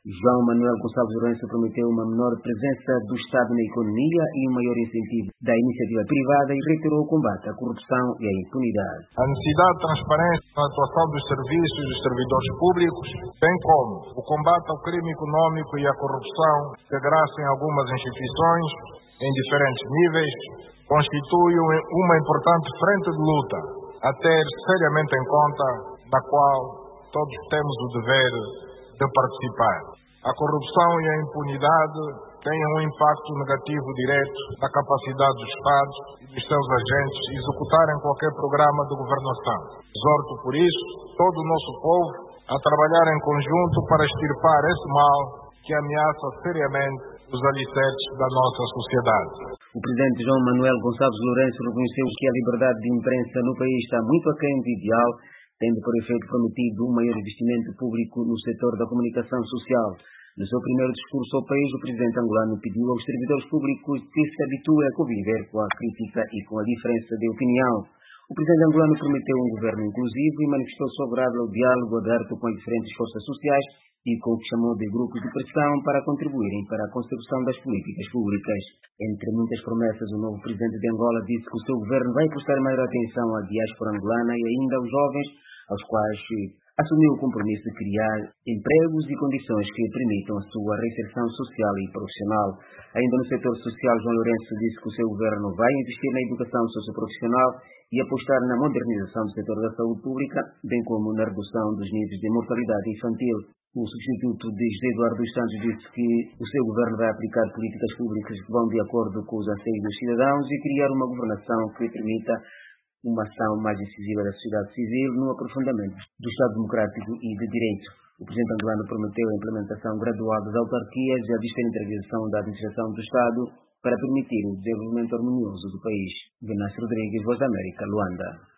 João Manuel Gonçalves Lourenço prometeu uma menor presença do Estado na economia e um maior incentivo da iniciativa privada e reiterou o combate à corrupção e à impunidade. A necessidade de transparência na atuação dos serviços e dos servidores públicos, bem como o combate ao crime econômico e à corrupção que graçam algumas instituições em diferentes níveis, constitui uma importante frente de luta a ter seriamente em conta, na qual todos temos o dever de participar. A corrupção e a impunidade têm um impacto negativo direto na capacidade dos Estados e dos seus agentes executarem qualquer programa de governação. Exorto por isso todo o nosso povo a trabalhar em conjunto para extirpar esse mal que ameaça seriamente os alicerces da nossa sociedade. O presidente João Manuel Gonçalves Lourenço reconheceu que a liberdade de imprensa no país está muito aquém do ideal, tendo por efeito prometido um maior investimento público no setor da comunicação social. No seu primeiro discurso ao país, o presidente angolano pediu aos servidores públicos que se habituem a conviver com a crítica e com a diferença de opinião. O presidente angolano prometeu um governo inclusivo e manifestou-se favorável ao diálogo aberto com as diferentes forças sociais e com o que chamou de grupos de pressão para contribuírem para a construção das políticas públicas. Entre muitas promessas, o novo presidente de Angola disse que o seu governo vai prestar maior atenção à diáspora angolana e ainda aos jovens, aos quais assumiu o compromisso de criar empregos e condições que permitam a sua reinserção social e profissional. Ainda no setor social, João Lourenço disse que o seu governo vai investir na educação socioprofissional e apostar na modernização do setor da saúde pública, bem como na redução dos níveis de mortalidade infantil. O substituto de José Eduardo dos Santos disse que o seu governo vai aplicar políticas públicas que vão de acordo com os anseios dos cidadãos e criar uma governação que permita uma ação mais incisiva da sociedade civil no aprofundamento do Estado democrático e de direito. O presidente angolano prometeu a implementação gradual das autarquias e a descentralização da administração do Estado para permitir o desenvolvimento harmonioso do país. Venâncio Rodrigues, Voz da América, Luanda.